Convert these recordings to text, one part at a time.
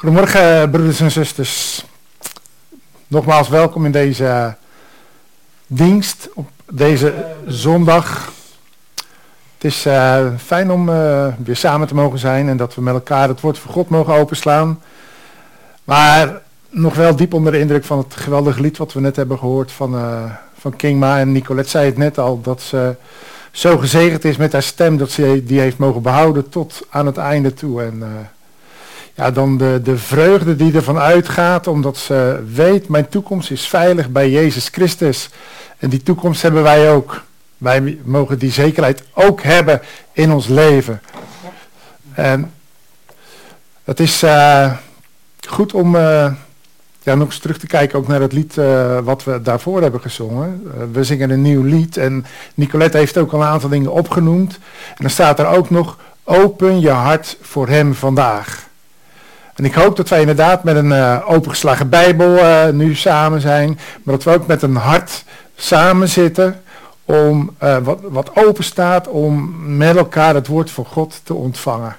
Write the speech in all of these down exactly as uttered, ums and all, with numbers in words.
Goedemorgen, broeders en zusters. Nogmaals welkom in deze dienst op deze zondag. Het is uh, fijn om uh, weer samen te mogen zijn en dat we met elkaar het woord van God mogen openslaan. Maar nog wel diep onder de indruk van het geweldige lied wat we net hebben gehoord van, uh, van King Ma. En Nicolette zei het net al, dat ze zo gezegend is met haar stem dat ze die heeft mogen behouden tot aan het einde toe. En uh, ja, dan de, de vreugde die ervan uitgaat, omdat ze weet, mijn toekomst is veilig bij Jezus Christus. En die toekomst hebben wij ook. Wij mogen die zekerheid ook hebben in ons leven. En het is uh, goed om uh, ja, nog eens terug te kijken ook naar het lied uh, wat we daarvoor hebben gezongen. Uh, we zingen een nieuw lied en Nicolette heeft ook al een aantal dingen opgenoemd. En dan staat er ook nog, open je hart voor hem vandaag. En ik hoop dat wij inderdaad met een uh, opengeslagen Bijbel uh, nu samen zijn. Maar dat we ook met een hart samen zitten om, uh, wat, wat open staat om met elkaar het woord van God te ontvangen.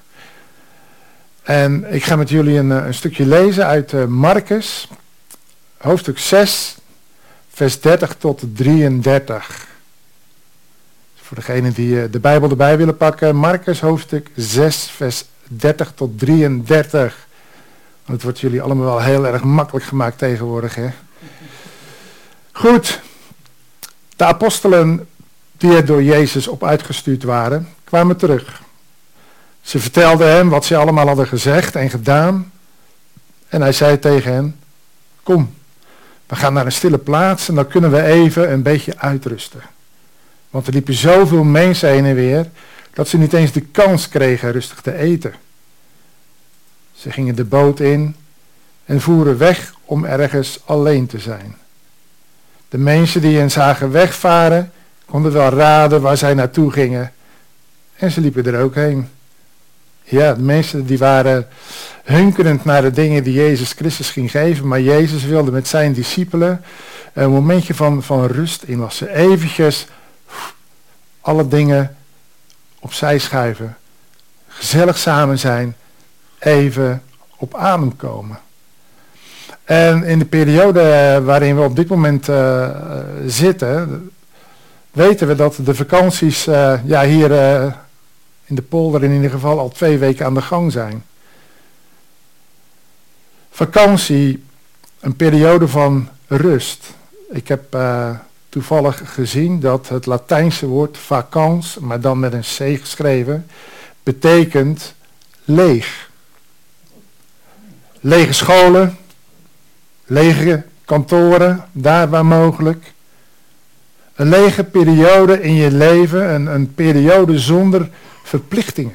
En ik ga met jullie een, een stukje lezen uit uh, Marcus, hoofdstuk zes, vers dertig tot drieëndertig. Voor degenen die uh, de Bijbel erbij willen pakken, Marcus hoofdstuk zes, vers dertig tot drieëndertig. Want het wordt jullie allemaal wel heel erg makkelijk gemaakt tegenwoordig, hè? Goed. De apostelen die er door Jezus op uitgestuurd waren, kwamen terug. Ze vertelden hem wat ze allemaal hadden gezegd en gedaan. En hij zei tegen hen, kom, we gaan naar een stille plaats en dan kunnen we even een beetje uitrusten. Want er liepen zoveel mensen heen en weer, dat ze niet eens de kans kregen rustig te eten. Ze gingen de boot in en voeren weg om ergens alleen te zijn. De mensen die hen zagen wegvaren, konden wel raden waar zij naartoe gingen. En ze liepen er ook heen. Ja, de mensen die waren hunkerend naar de dingen die Jezus Christus ging geven. Maar Jezus wilde met zijn discipelen een momentje van, van rust inlassen. Eventjes alle dingen opzij schuiven. Gezellig samen zijn. Even op adem komen. En in de periode waarin we op dit moment uh, zitten, weten we dat de vakanties uh, ja, hier uh, in de polder in ieder geval al twee weken aan de gang zijn. Vakantie, een periode van rust. Ik heb uh, toevallig gezien dat het Latijnse woord vacans, maar dan met een C geschreven, betekent leeg. Lege scholen, lege kantoren, daar waar mogelijk. Een lege periode in je leven, een, een periode zonder verplichtingen.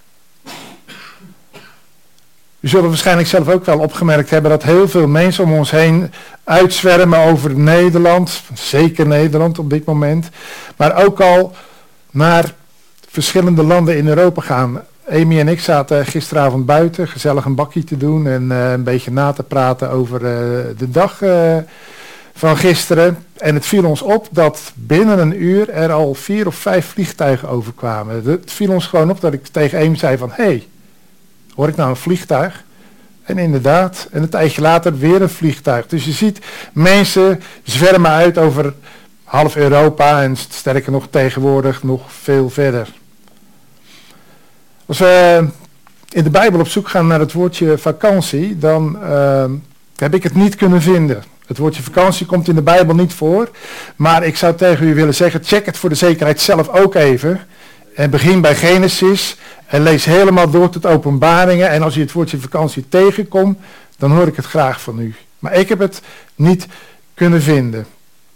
U zult waarschijnlijk zelf ook wel opgemerkt hebben dat heel veel mensen om ons heen uitzwermen over Nederland, zeker Nederland op dit moment, maar ook al naar verschillende landen in Europa gaan. Amy en ik zaten gisteravond buiten, gezellig een bakje te doen en uh, een beetje na te praten over uh, de dag uh, van gisteren. En het viel ons op dat binnen een uur er al vier of vijf vliegtuigen overkwamen. Het viel ons gewoon op dat ik tegen Amy zei van, hé, hey, hoor ik nou een vliegtuig? En inderdaad, en een tijdje later weer een vliegtuig. Dus je ziet, mensen zwermen uit over half Europa en sterker nog tegenwoordig nog veel verder. Als we in de Bijbel op zoek gaan naar het woordje vakantie, dan uh, heb ik het niet kunnen vinden. Het woordje vakantie komt in de Bijbel niet voor, maar ik zou tegen u willen zeggen, check het voor de zekerheid zelf ook even. En begin bij Genesis en lees helemaal door tot Openbaringen. En als u het woordje vakantie tegenkomt, dan hoor ik het graag van u. Maar ik heb het niet kunnen vinden.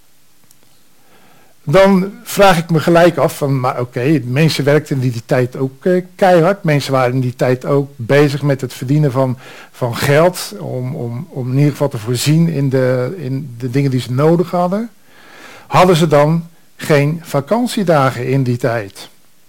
Dan vraag ik me gelijk af van, maar oké, okay, mensen werkten in die tijd ook uh, keihard. Mensen waren in die tijd ook bezig met het verdienen van, van geld. Om, om, om in ieder geval te voorzien in de, in de dingen die ze nodig hadden. Hadden ze dan geen vakantiedagen in die tijd?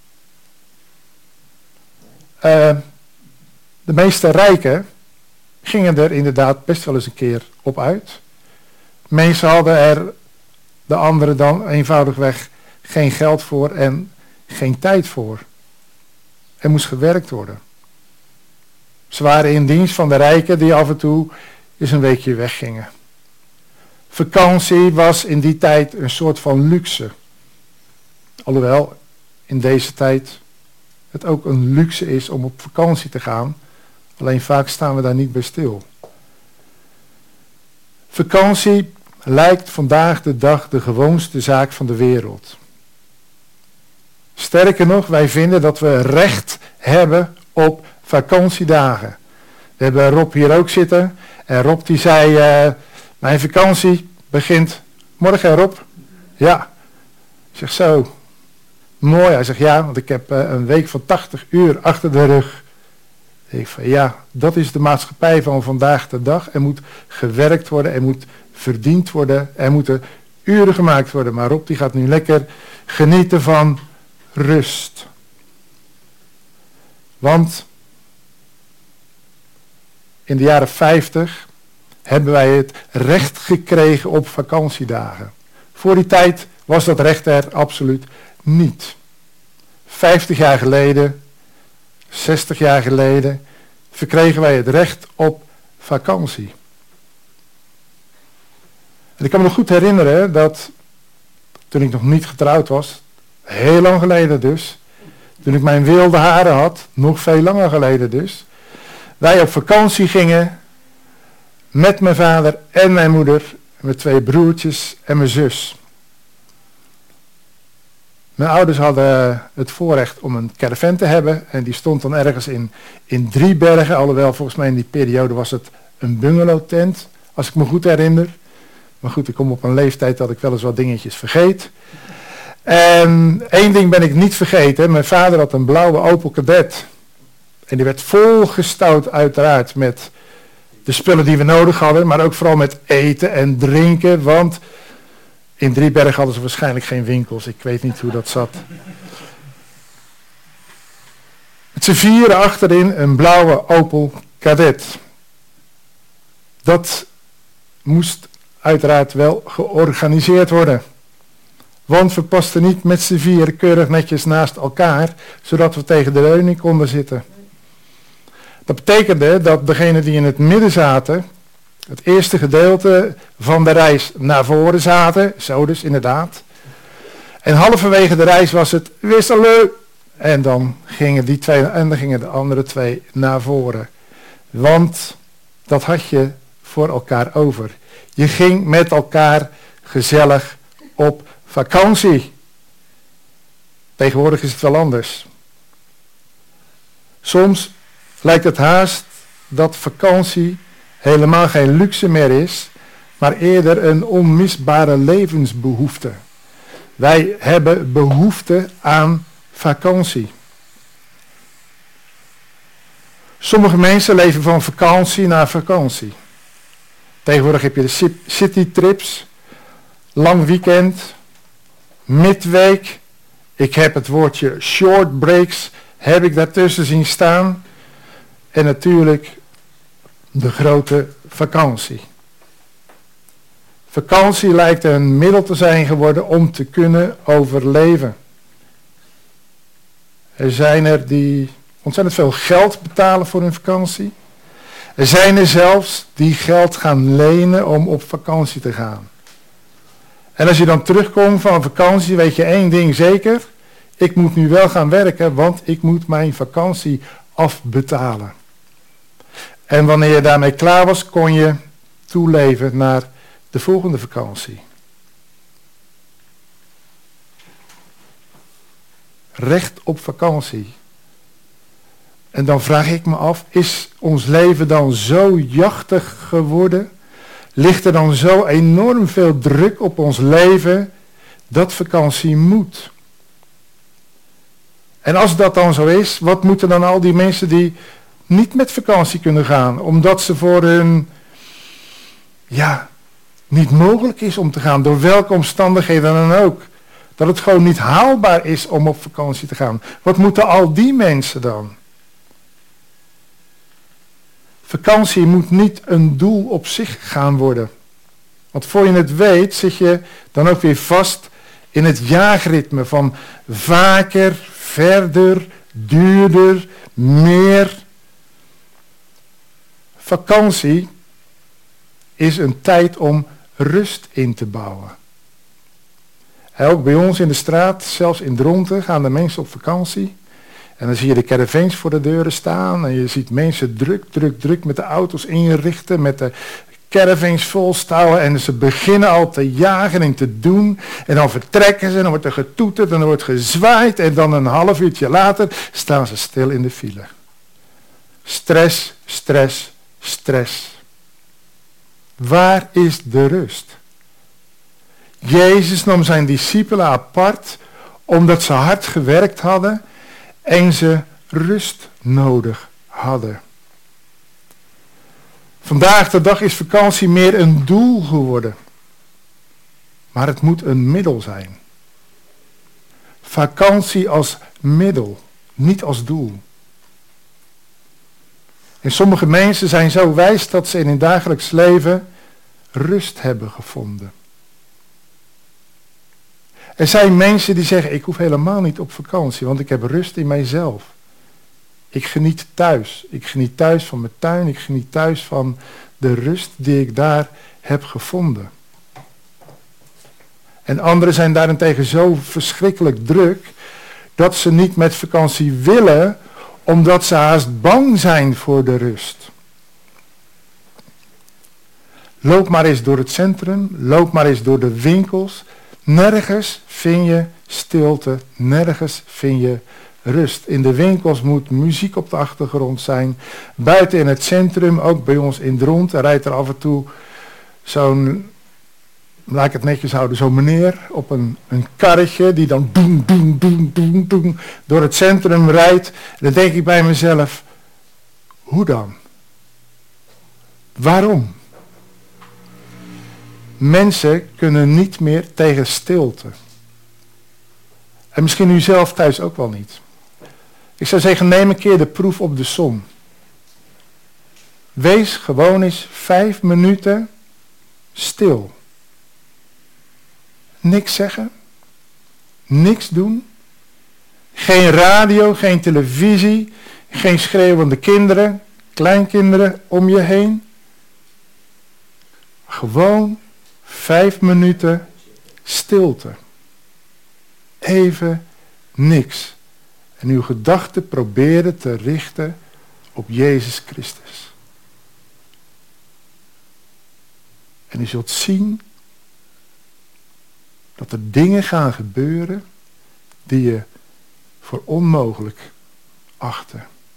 Uh, de meeste rijken gingen er inderdaad best wel eens een keer op uit. Mensen hadden er de anderen dan eenvoudigweg geen geld voor en geen tijd voor. Er moest gewerkt worden. Ze waren in dienst van de rijken die af en toe eens een weekje weggingen. Vakantie was in die tijd een soort van luxe. Alhoewel in deze tijd het ook een luxe is om op vakantie te gaan. Alleen vaak staan we daar niet bij stil. Vakantie lijkt vandaag de dag de gewoonste zaak van de wereld. Sterker nog, wij vinden dat we recht hebben op vakantiedagen. We hebben Rob hier ook zitten. En Rob die zei, uh, mijn vakantie begint morgen, hè Rob? Ja. Ik zeg zo, mooi. Hij zegt ja, want ik heb uh, een week van tachtig uur achter de rug. Ik van ja, dat is de maatschappij van vandaag de dag. Er moet gewerkt worden, er moet verdiend worden, er moeten uren gemaakt worden. Maar Rob die gaat nu lekker genieten van rust. Want in de jaren vijftig hebben wij het recht gekregen op vakantiedagen. Voor die tijd was dat recht er absoluut niet. Vijftig jaar geleden, zestig jaar geleden, verkregen wij het recht op vakantie. En ik kan me nog goed herinneren dat toen ik nog niet getrouwd was, heel lang geleden dus, toen ik mijn wilde haren had, nog veel langer geleden dus, wij op vakantie gingen met mijn vader en mijn moeder, mijn twee broertjes en mijn zus. Mijn ouders hadden het voorrecht om een caravan te hebben en die stond dan ergens in, in Driebergen, alhoewel volgens mij in die periode was het een bungalowtent, als ik me goed herinner. Maar goed, ik kom op een leeftijd dat ik wel eens wat dingetjes vergeet. En één ding ben ik niet vergeten, mijn vader had een blauwe Opel Kadett. En die werd volgestouwd uiteraard met de spullen die we nodig hadden, maar ook vooral met eten en drinken, want in Driebergen hadden ze waarschijnlijk geen winkels. Ik weet niet hoe dat zat. Met z'n vieren achterin een blauwe Opel Kadett. Dat moest uiteraard wel georganiseerd worden. Want we pasten niet met z'n vieren keurig netjes naast elkaar, zodat we tegen de leuning konden zitten. Dat betekende dat degenen die in het midden zaten, het eerste gedeelte van de reis naar voren zaten, zo dus inderdaad. En halverwege de reis was het wisselen. En dan gingen die twee en dan gingen de andere twee naar voren. Want dat had je voor elkaar over. Je ging met elkaar gezellig op vakantie. Tegenwoordig is het wel anders. Soms lijkt het haast dat vakantie helemaal geen luxe meer is, maar eerder een onmisbare levensbehoefte. Wij hebben behoefte aan vakantie. Sommige mensen leven van vakantie naar vakantie. Tegenwoordig heb je de citytrips, lang weekend, midweek. Ik heb het woordje short breaks, heb ik daartussen zien staan. En natuurlijk de grote vakantie. Vakantie lijkt een middel te zijn geworden om te kunnen overleven. Er zijn er die ontzettend veel geld betalen voor hun vakantie. Er zijn er zelfs die geld gaan lenen om op vakantie te gaan. En als je dan terugkomt van vakantie, weet je één ding zeker. Ik moet nu wel gaan werken, want ik moet mijn vakantie afbetalen. En wanneer je daarmee klaar was, kon je toeleven naar de volgende vakantie. Recht op vakantie. En dan vraag ik me af, is ons leven dan zo jachtig geworden? Ligt er dan zo enorm veel druk op ons leven dat vakantie moet? En als dat dan zo is, wat moeten dan al die mensen die niet met vakantie kunnen gaan, omdat ze voor hun, ja, niet mogelijk is om te gaan, door welke omstandigheden dan ook. Dat het gewoon niet haalbaar is om op vakantie te gaan. Wat moeten al die mensen dan? Vakantie moet niet een doel op zich gaan worden. Want voor je het weet zit je dan ook weer vast in het jaagritme van vaker, verder, duurder, meer. Vakantie is een tijd om rust in te bouwen. En ook bij ons in de straat, zelfs in Dronten, gaan de mensen op vakantie. En dan zie je de caravans voor de deuren staan. En je ziet mensen druk, druk, druk met de auto's inrichten. Met de caravans volstouwen. En ze beginnen al te jagen en te doen. En dan vertrekken ze. En dan wordt er getoeterd. En dan wordt gezwaaid. En dan een half uurtje later staan ze stil in de file. Stress, stress, stress. Waar is de rust? Jezus nam zijn discipelen apart omdat ze hard gewerkt hadden en ze rust nodig hadden. Vandaag de dag is vakantie meer een doel geworden. Maar het moet een middel zijn. Vakantie als middel, niet als doel. En sommige mensen zijn zo wijs dat ze in hun dagelijks leven rust hebben gevonden. Er zijn mensen die zeggen, ik hoef helemaal niet op vakantie, want ik heb rust in mijzelf. Ik geniet thuis. Ik geniet thuis van mijn tuin. Ik geniet thuis van de rust die ik daar heb gevonden. En anderen zijn daarentegen zo verschrikkelijk druk dat ze niet met vakantie willen, omdat ze haast bang zijn voor de rust. Loop maar eens door het centrum, loop maar eens door de winkels. Nergens vind je stilte, nergens vind je rust. In de winkels moet muziek op de achtergrond zijn. Buiten in het centrum, ook bij ons in Dronten, rijdt er af en toe zo'n, laat ik het netjes houden, zo'n meneer op een, een karretje die dan doem, doem, doem, doem, doem door het centrum rijdt. En dan denk ik bij mezelf, hoe dan? Waarom? Mensen kunnen niet meer tegen stilte. En misschien u zelf thuis ook wel niet. Ik zou zeggen, neem een keer de proef op de som. Wees gewoon eens vijf minuten stil. Niks zeggen. Niks doen. Geen radio, geen televisie. Geen schreeuwende kinderen, kleinkinderen om je heen. Gewoon vijf minuten stilte. Even niks. En uw gedachten proberen te richten op Jezus Christus. En u zult zien dat er dingen gaan gebeuren die je voor onmogelijk achtte.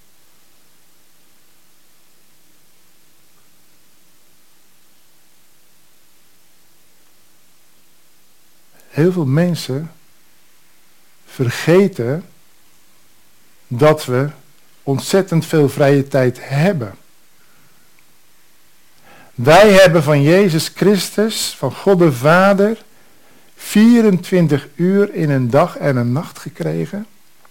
Heel veel mensen vergeten dat we ontzettend veel vrije tijd hebben. Wij hebben van Jezus Christus, van God de Vader, vierentwintig uur in een dag en een nacht gekregen.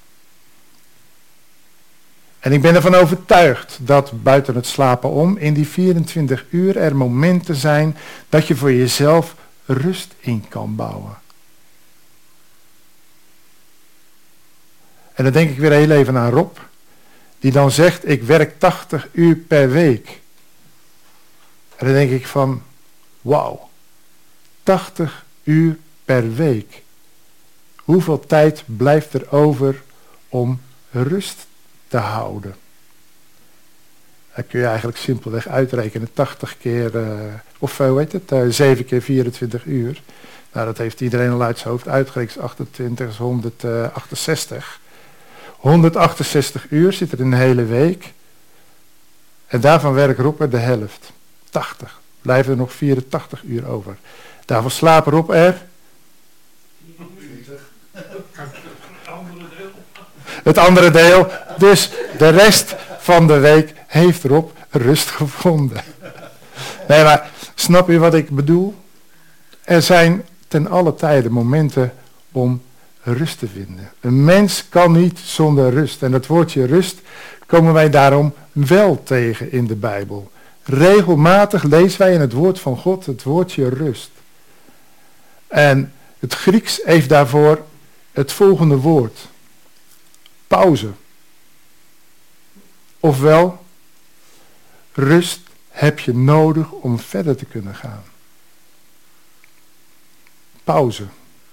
En ik ben ervan overtuigd dat buiten het slapen om, in die vierentwintig uur er momenten zijn dat je voor jezelf rust in kan bouwen. En dan denk ik weer heel even aan Rob, die dan zegt, ik werk tachtig uur per week. En dan denk ik van, wauw, tachtig uur per week. Hoeveel tijd blijft er over om rust te houden? Dat kun je eigenlijk simpelweg uitrekenen, tachtig keer, uh, of hoe heet het, uh, zeven keer vierentwintig uur. Nou, dat heeft iedereen al uit zijn hoofd uitgerekend, achtentwintig is honderdachtenzestig. honderdachtenzestig uur zit er in een hele week. En daarvan werkt Rob er de helft. tachtig. Blijven er nog vierentachtig uur over. Daarvan slaapt Rob er. Het andere deel. Dus de rest van de week heeft Rob rust gevonden. Nee, maar snap je wat ik bedoel? Er zijn ten alle tijde momenten om rust te vinden. Een mens kan niet zonder rust. En dat woordje rust komen wij daarom wel tegen in de Bijbel. Regelmatig lezen wij in het woord van God het woordje rust. En het Grieks heeft daarvoor het volgende woord. Pauze. Ofwel, rust heb je nodig om verder te kunnen gaan. Pauze.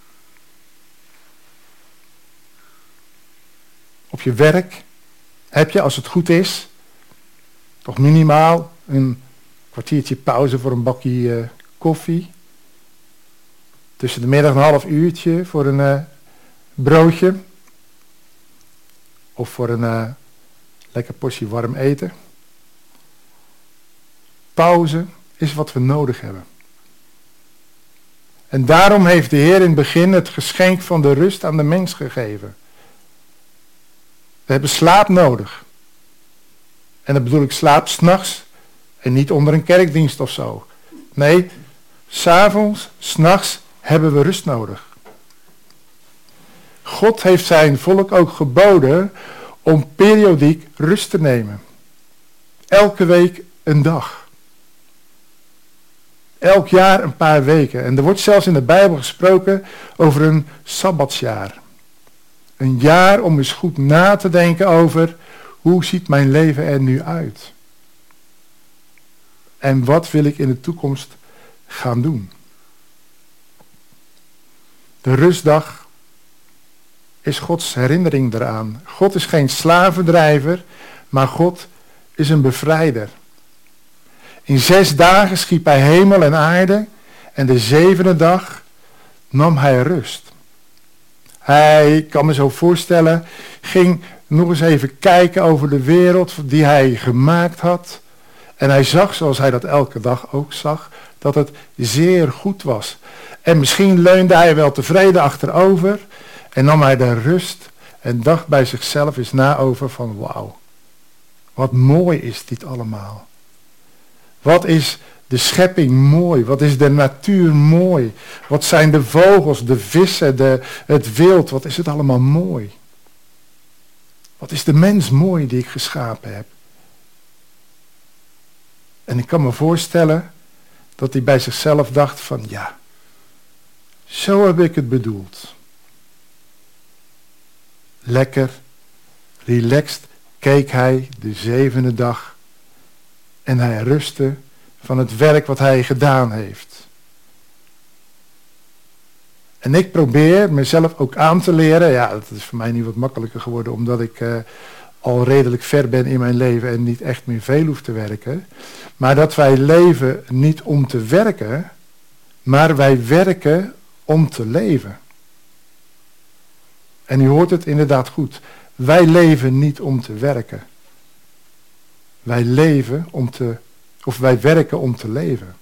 Op je werk heb je, als het goed is, toch minimaal een kwartiertje pauze voor een bakje uh, koffie. Tussen de middag een half uurtje voor een uh, broodje. Of voor een uh, lekker portie warm eten. Pauze is wat we nodig hebben. En daarom heeft de Heer in het begin het geschenk van de rust aan de mens gegeven. We hebben slaap nodig. En dan bedoel ik slaap 's nachts en niet onder een kerkdienst of zo. Nee, 's avonds, 's nachts hebben we rust nodig. God heeft zijn volk ook geboden om periodiek rust te nemen. Elke week een dag. Elk jaar een paar weken. En er wordt zelfs in de Bijbel gesproken over een sabbatsjaar. Een jaar om eens goed na te denken over hoe ziet mijn leven er nu uit? En wat wil ik in de toekomst gaan doen? De rustdag is Gods herinnering eraan. God is geen slavendrijver, maar God is een bevrijder. In zes dagen schiep hij hemel en aarde en de zevende dag nam hij rust. Hij, ik kan me zo voorstellen, ging nog eens even kijken over de wereld die hij gemaakt had. En hij zag, zoals hij dat elke dag ook zag, dat het zeer goed was. En misschien leunde hij wel tevreden achterover en nam hij de rust en dacht bij zichzelf eens na over van wauw, wat mooi is dit allemaal. Wat is de schepping mooi, wat is de natuur mooi, wat zijn de vogels, de vissen, de, het wild, wat is het allemaal mooi. Wat is de mens mooi die ik geschapen heb. En ik kan me voorstellen dat hij bij zichzelf dacht van ja, zo heb ik het bedoeld. Lekker, relaxed keek hij de zevende dag en hij rustte van het werk wat hij gedaan heeft. En ik probeer mezelf ook aan te leren, ja, dat is voor mij nu wat makkelijker geworden omdat ik uh, al redelijk ver ben in mijn leven en niet echt meer veel hoef te werken. Maar dat wij leven niet om te werken, maar wij werken om te leven. En u hoort het inderdaad goed. Wij leven niet om te werken. Wij leven om te, of wij werken om te leven.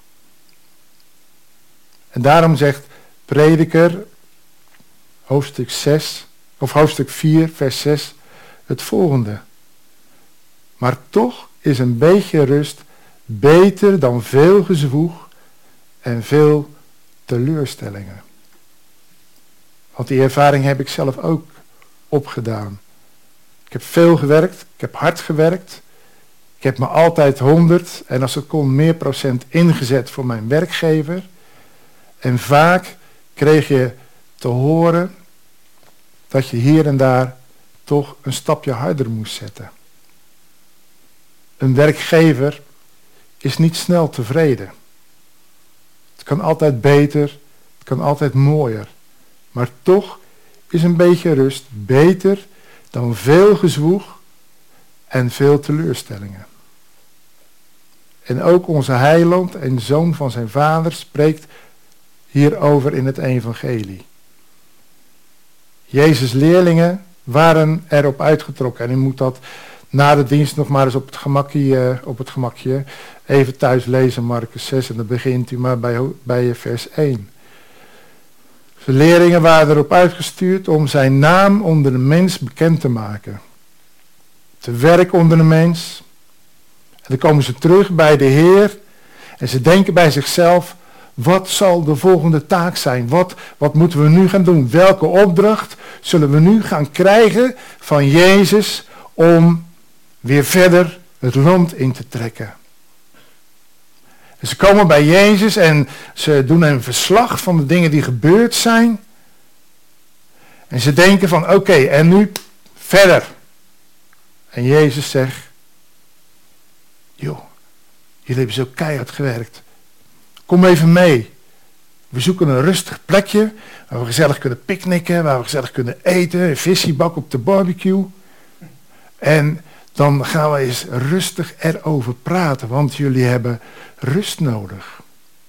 En daarom zegt Prediker, hoofdstuk zes, of hoofdstuk vier, vers zes, het volgende. Maar toch is een beetje rust beter dan veel gezwoeg en veel teleurstellingen. Want die ervaring heb ik zelf ook opgedaan. Ik heb veel gewerkt, ik heb hard gewerkt. Ik heb me altijd honderd en als het kon meer procent ingezet voor mijn werkgever. En vaak kreeg je te horen dat je hier en daar toch een stapje harder moest zetten. Een werkgever is niet snel tevreden. Het kan altijd beter, het kan altijd mooier. Maar toch is een beetje rust beter dan veel gezwoeg en veel teleurstellingen. En ook onze heiland en zoon van zijn vader spreekt hierover in het evangelie. Jezus' leerlingen waren erop uitgetrokken. En u moet dat na de dienst nog maar eens op het gemakje, op het gemakje even thuis lezen, Marcus zes. En dan begint u maar bij, bij vers één. De leerlingen waren erop uitgestuurd om zijn naam onder de mens bekend te maken. Te werken onder de mens. En dan komen ze terug bij de Heer. En ze denken bij zichzelf, wat zal de volgende taak zijn? Wat, wat moeten we nu gaan doen? Welke opdracht zullen we nu gaan krijgen van Jezus om weer verder het land in te trekken? En ze komen bij Jezus en ze doen een verslag van de dingen die gebeurd zijn. En ze denken van oké, okay, en nu verder. En Jezus zegt, joh, jullie hebben zo keihard gewerkt. Kom even mee. We zoeken een rustig plekje waar we gezellig kunnen picknicken, waar we gezellig kunnen eten, een visje bakken op de barbecue. En dan gaan we eens rustig erover praten, want jullie hebben rust nodig.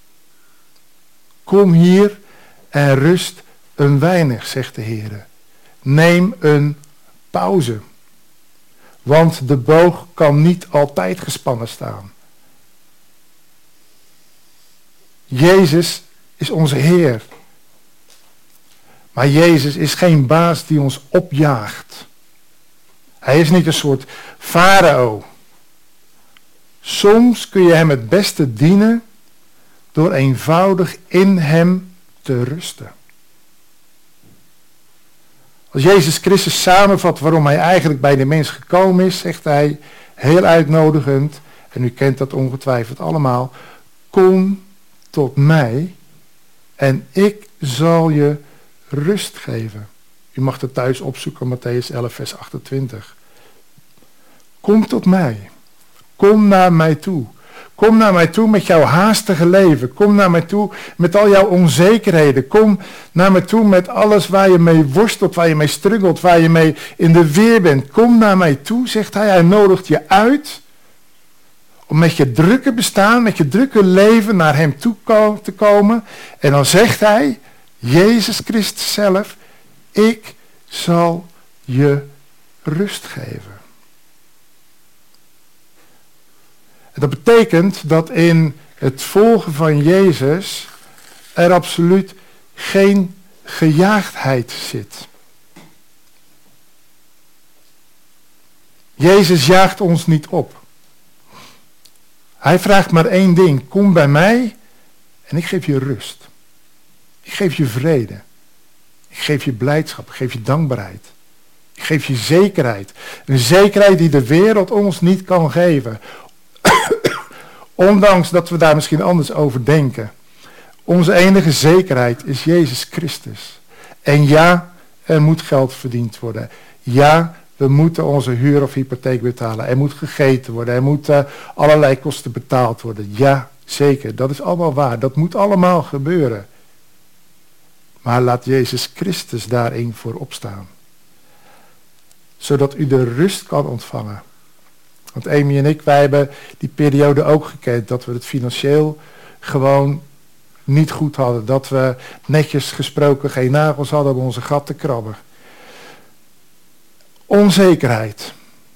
Kom hier en rust een weinig, zegt de Heer. Neem een pauze. Want de boog kan niet altijd gespannen staan. Jezus is onze Heer. Maar Jezus is geen baas die ons opjaagt. Hij is niet een soort farao. Soms kun je hem het beste dienen door eenvoudig in hem te rusten. Als Jezus Christus samenvat waarom hij eigenlijk bij de mens gekomen is, zegt hij heel uitnodigend, en u kent dat ongetwijfeld allemaal, kom tot mij en ik zal je rust geven. U mag het thuis opzoeken, Mattheüs elf, vers achtentwintig. Kom tot mij. Kom naar mij toe. Kom naar mij toe met jouw haastige leven. Kom naar mij toe met al jouw onzekerheden. Kom naar mij toe met alles waar je mee worstelt, waar je mee struggelt, waar je mee in de weer bent. Kom naar mij toe, zegt hij. Hij nodigt je uit om met je drukke bestaan, met je drukke leven naar hem toe te komen. En dan zegt hij, Jezus Christus zelf, ik zal je rust geven. En dat betekent dat in het volgen van Jezus er absoluut geen gejaagdheid zit. Jezus jaagt ons niet op. Hij vraagt maar één ding. Kom bij mij en ik geef je rust. Ik geef je vrede. Ik geef je blijdschap. Ik geef je dankbaarheid. Ik geef je zekerheid. Een zekerheid die de wereld ons niet kan geven. Ondanks dat we daar misschien anders over denken. Onze enige zekerheid is Jezus Christus. En ja, er moet geld verdiend worden. Ja, we moeten onze huur of hypotheek betalen. Er moet gegeten worden. Er moeten allerlei kosten betaald worden. Ja, zeker. Dat is allemaal waar. Dat moet allemaal gebeuren. Maar laat Jezus Christus daarin voorop staan. Zodat u de rust kan ontvangen. Want Amy en ik, wij hebben die periode ook gekend. Dat we het financieel gewoon niet goed hadden. Dat we netjes gesproken geen nagels hadden om onze gat te krabben. Onzekerheid.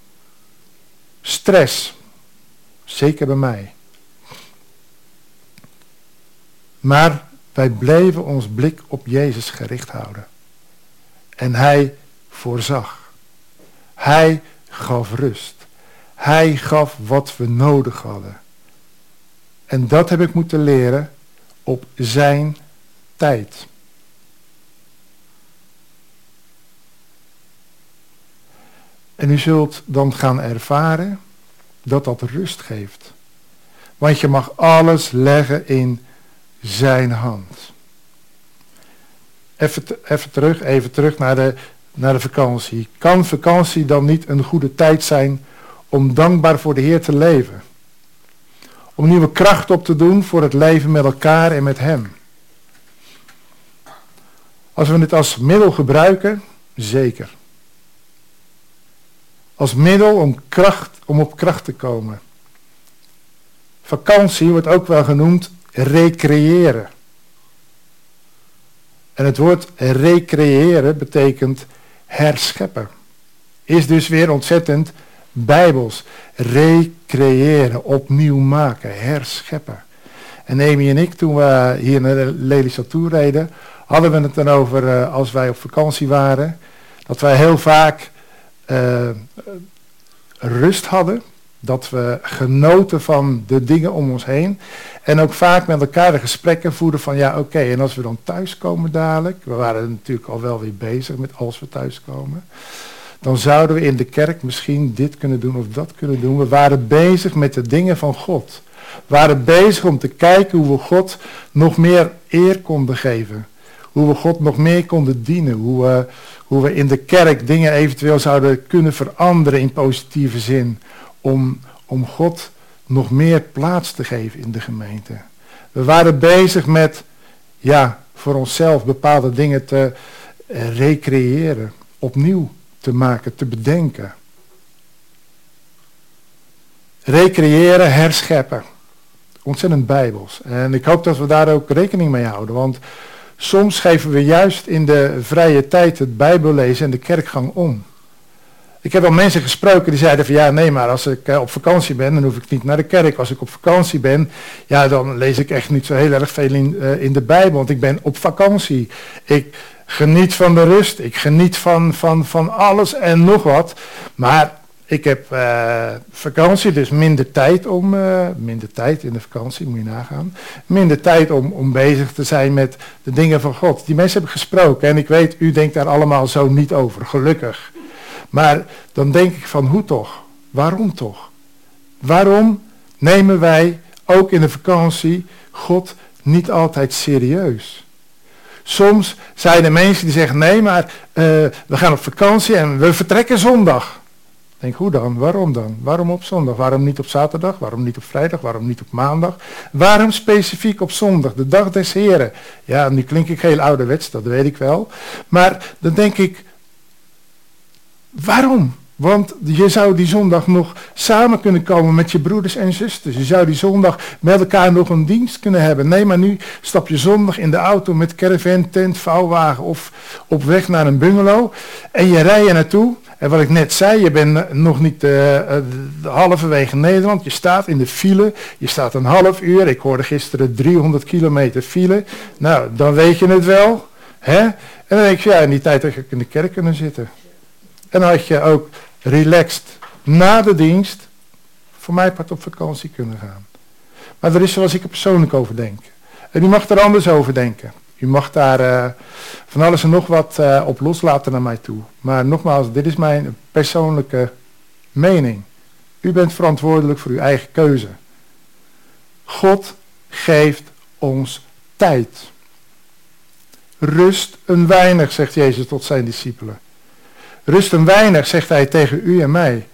Stress. Zeker bij mij. Maar wij bleven ons blik op Jezus gericht houden. En hij voorzag. Hij gaf rust. Hij gaf wat we nodig hadden. En dat heb ik moeten leren op zijn tijd. En u zult dan gaan ervaren dat dat rust geeft. Want je mag alles leggen in zijn hand. Even, even terug, even terug naar de, naar de vakantie. Kan vakantie dan niet een goede tijd zijn om dankbaar voor de Heer te leven? Om nieuwe kracht op te doen voor het leven met elkaar en met hem? Als we het als middel gebruiken, zeker. Als middel om, kracht, om op kracht te komen. Vakantie wordt ook wel genoemd recreëren. En het woord recreëren betekent herscheppen. Is dus weer ontzettend bijbels. Recreëren, opnieuw maken, herscheppen. En Amy en ik, toen we hier naar de Lelystad toe reden, hadden we het dan over uh, als wij op vakantie waren, dat wij heel vaak uh, rust hadden. Dat we genoten van de dingen om ons heen. En ook vaak met elkaar de gesprekken voerden van ja oké, okay, en als we dan thuiskomen dadelijk. We waren natuurlijk al wel weer bezig met als we thuiskomen. Dan zouden we in de kerk misschien dit kunnen doen of dat kunnen doen. We waren bezig met de dingen van God. We waren bezig om te kijken hoe we God nog meer eer konden geven. Hoe we God nog meer konden dienen. Hoe we, hoe we in de kerk dingen eventueel zouden kunnen veranderen in positieve zin. Om, om God nog meer plaats te geven in de gemeente. We waren bezig met, ja, voor onszelf bepaalde dingen te uh, recreëren, opnieuw te maken, te bedenken. Recreëren, herscheppen. Ontzettend bijbels. En ik hoop dat we daar ook rekening mee houden, want soms geven we juist in de vrije tijd het bijbellezen en de kerkgang om. Ik heb al mensen gesproken die zeiden van ja, nee, maar als ik uh, op vakantie ben, dan hoef ik niet naar de kerk. Als ik op vakantie ben, ja, dan lees ik echt niet zo heel erg veel in, uh, in de Bijbel, want ik ben op vakantie. Ik geniet van de rust, ik geniet van, van, van alles en nog wat. Maar ik heb uh, vakantie, dus minder tijd om, uh, minder tijd in de vakantie, moet je nagaan. Minder tijd om, om bezig te zijn met de dingen van God. Die mensen hebben gesproken en ik weet, u denkt daar allemaal zo niet over, gelukkig. Maar dan denk ik van, hoe toch? Waarom toch? Waarom nemen wij ook in de vakantie God niet altijd serieus? Soms zijn er mensen die zeggen, nee, maar uh, we gaan op vakantie en we vertrekken zondag. Ik denk, hoe dan? Waarom dan? Waarom op zondag? Waarom niet op zaterdag? Waarom niet op vrijdag? Waarom niet op maandag? Waarom specifiek op zondag? De dag des Heren. Ja, nu klink ik heel ouderwets, dat weet ik wel. Maar dan denk ik, waarom? Want je zou die zondag nog samen kunnen komen met je broeders en zusters. Je zou die zondag met elkaar nog een dienst kunnen hebben. Nee, maar nu stap je zondag in de auto met caravan, tent, vouwwagen of op weg naar een bungalow. En je rijdt er naartoe. En wat ik net zei, je bent nog niet uh, uh, halverwege Nederland. Je staat in de file. Je staat een half uur. Ik hoorde gisteren driehonderd kilometer file. Nou, dan weet je het wel. Hè? En dan denk je, ja, in die tijd had ik in de kerk kunnen zitten. En dan had je ook relaxed na de dienst voor mij part op vakantie kunnen gaan. Maar er is zoals ik er persoonlijk over denk. En u mag er anders over denken. U mag daar uh, van alles en nog wat uh, op loslaten naar mij toe. Maar nogmaals, dit is mijn persoonlijke mening. U bent verantwoordelijk voor uw eigen keuze. God geeft ons tijd. Rust een weinig, zegt Jezus tot zijn discipelen. Rust een weinig, zegt hij tegen u en mij.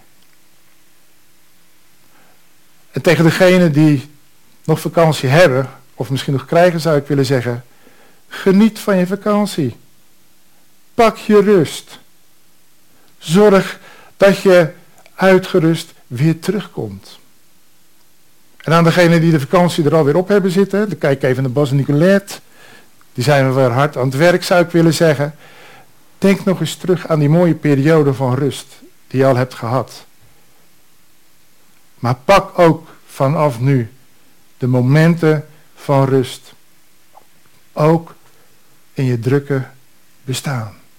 En tegen degenen die nog vakantie hebben, of misschien nog krijgen, zou ik willen zeggen, geniet van je vakantie. Pak je rust. Zorg dat je uitgerust weer terugkomt. En aan degenen die de vakantie er alweer op hebben zitten, dan kijk even naar Bas en Nicolette. Die zijn we weer hard aan het werk, zou ik willen zeggen. Denk nog eens terug aan die mooie periode van rust die je al hebt gehad. Maar pak ook vanaf nu de momenten van rust. Ook in je drukke bestaan.